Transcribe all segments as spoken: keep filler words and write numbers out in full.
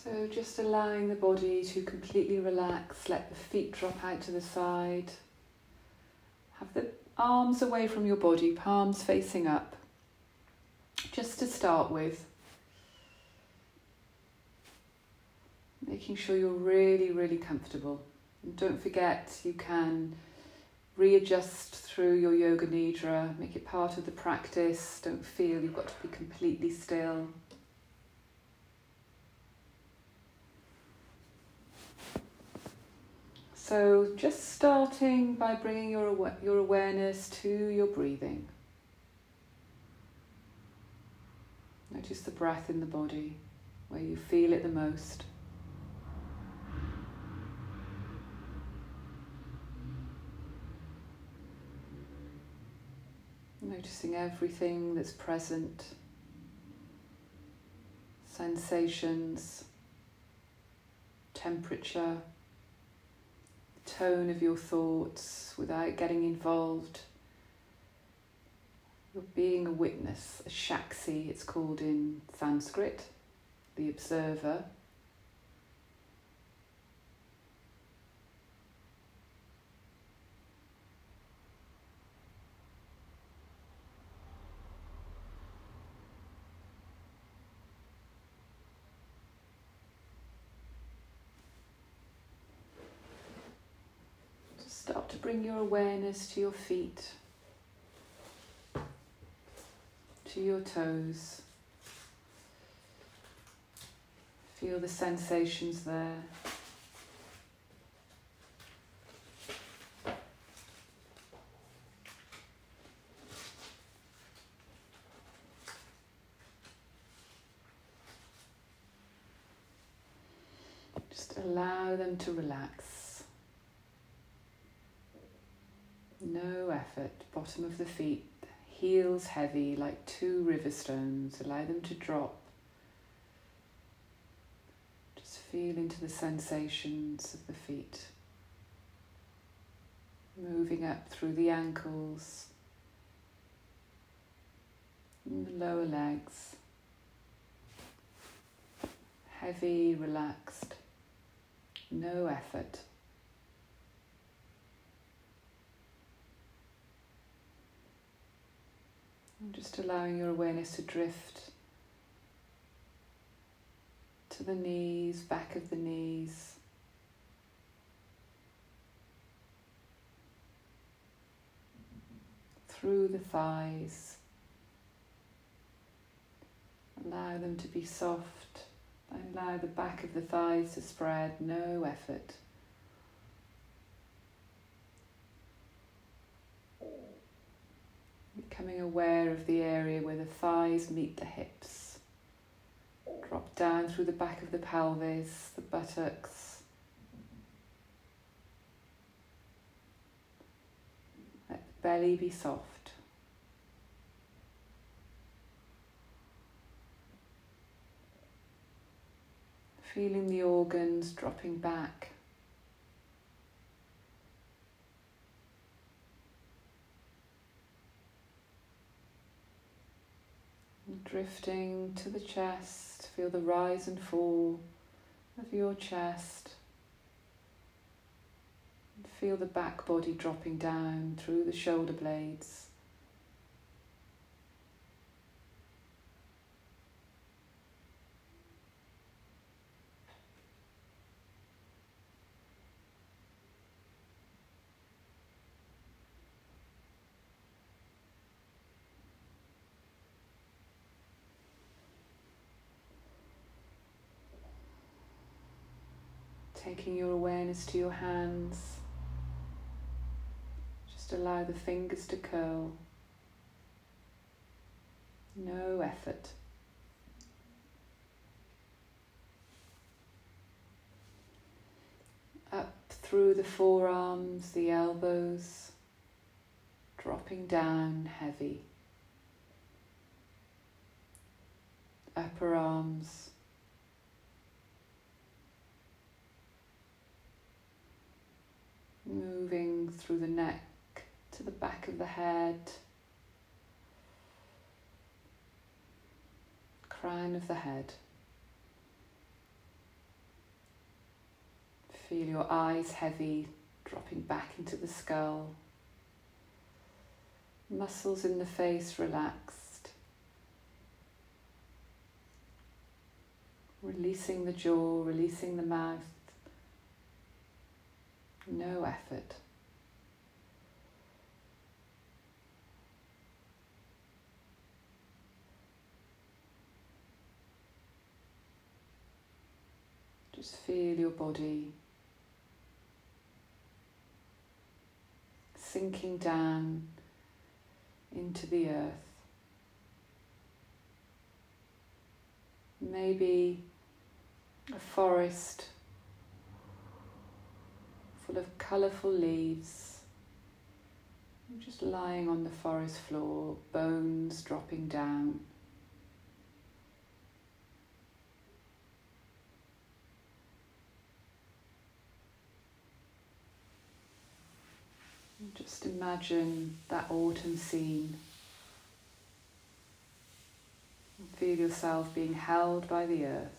So just allowing the body to completely relax, let the feet drop out to the side. Have the arms away from your body, palms facing up. Just to start with, making sure you're really, really comfortable. And don't forget, you can readjust through your Yoga Nidra, make it part of the practice. Don't feel you've got to be completely still. So just starting by bringing your, awa- your awareness to your breathing. Notice the breath in the body, where you feel it the most. Noticing everything that's present, sensations, temperature, tone of your thoughts without getting involved. You're being a witness, a Shakshi it's called in Sanskrit, the observer. Start to bring your awareness to your feet, to your toes. Feel the sensations there. Just allow them to relax. No effort, bottom of the feet, heels heavy like two river stones. Allow them to drop. Just feel into the sensations of the feet. Moving up through the ankles, and the lower legs. Heavy, relaxed, no effort. Just allowing your awareness to drift to the knees, back of the knees. Through the thighs. Allow them to be soft. Allow the back of the thighs to spread, no effort. Becoming aware of the area where the thighs meet the hips. Drop down through the back of the pelvis, the buttocks. Let the belly be soft. Feeling the organs dropping back. Drifting to the chest, feel the rise and fall of your chest. Feel the back body dropping down through the shoulder blades. Taking your awareness to your hands, just allow the fingers to curl, no effort. Up through the forearms, the elbows, dropping down heavy. Upper arms. Moving through the neck to the back of the head, crown of the head. Feel your eyes heavy, dropping back into the skull. Muscles in the face relaxed. Releasing the jaw, releasing the mouth. No effort. Just feel your body sinking down into the earth. Maybe a forest full of colourful leaves, just lying on the forest floor, bones dropping down. Just imagine that autumn scene. Feel yourself being held by the earth.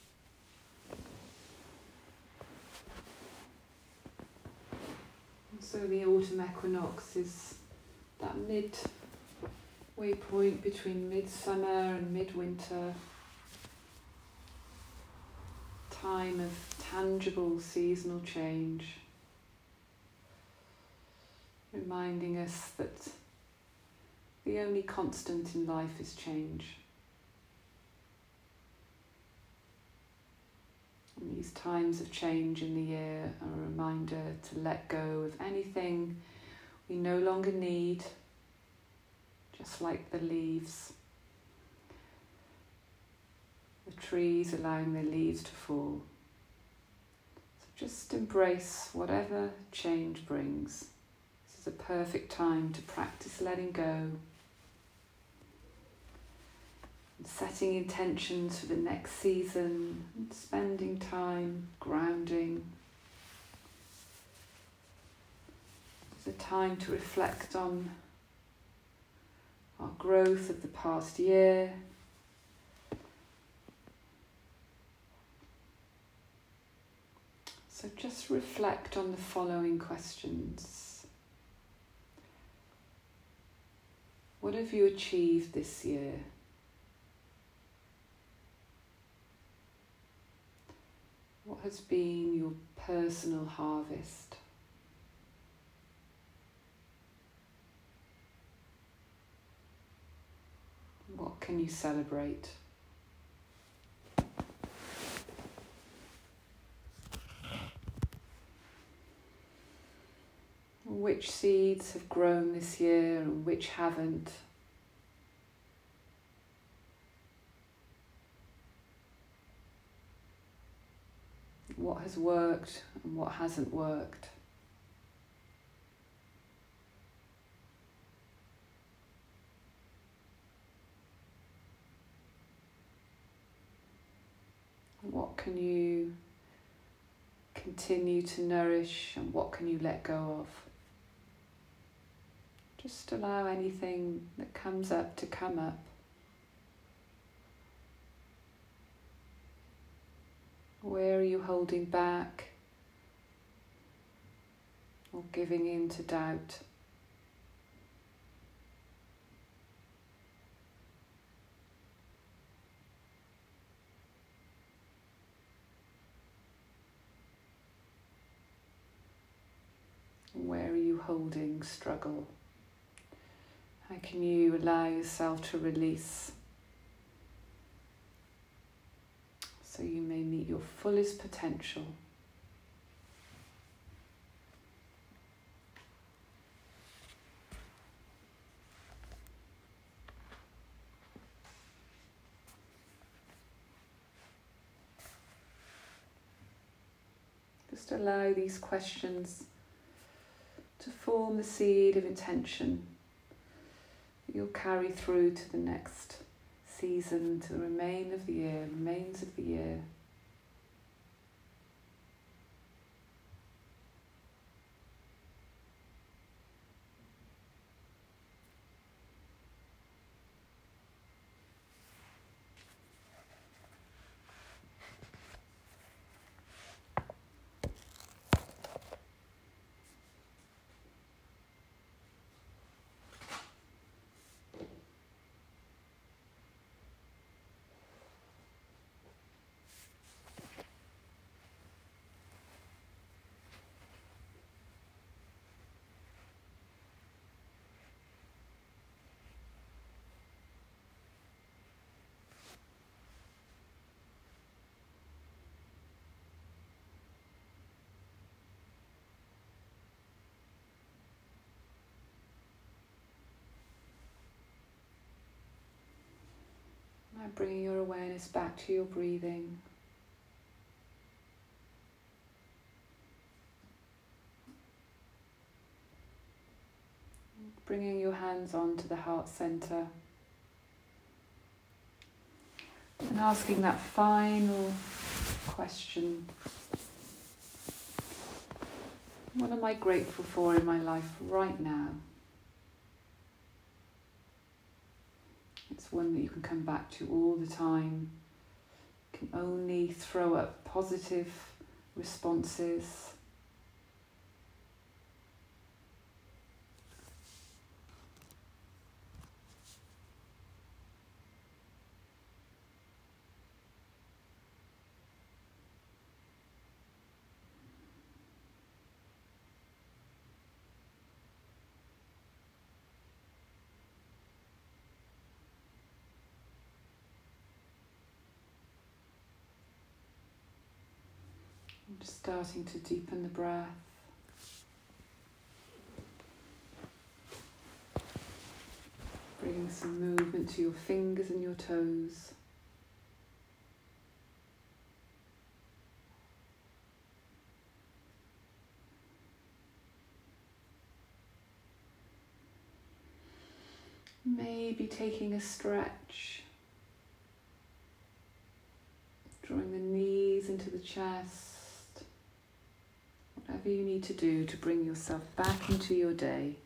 So the autumn equinox is that midway point between midsummer and midwinter. Time of tangible seasonal change. Reminding us that the only constant in life is change. And these times of change in the year are a reminder to let go of anything we no longer need, just like the leaves. The trees allowing their leaves to fall. So just embrace whatever change brings. This is a perfect time to practice letting go and setting intentions for the next season and spending time grounding. It's a time to reflect on our growth of the past year. So just reflect on the following questions. What have you achieved this year? What has been your personal harvest? What can you celebrate? Which seeds have grown this year and which haven't? What has worked and what hasn't worked? What can you continue to nourish and what can you let go of? Just allow anything that comes up to come up. Where are you holding back or giving in to doubt? Where are you holding struggle? How can you allow yourself to release so you may meet your fullest potential? Just allow these questions to form the seed of intention that you'll carry through to the next season, to the remainder of the year, remains of the year. And bringing your awareness back to your breathing. Bringing your hands onto the heart center. And asking that final question. What am I grateful for in my life right now? It's one that you can come back to all the time. You can only throw up positive responses. Just starting to deepen the breath. Bringing some movement to your fingers and your toes. Maybe taking a stretch. Drawing the knees into the chest. Whatever you need to do to bring yourself back into your day.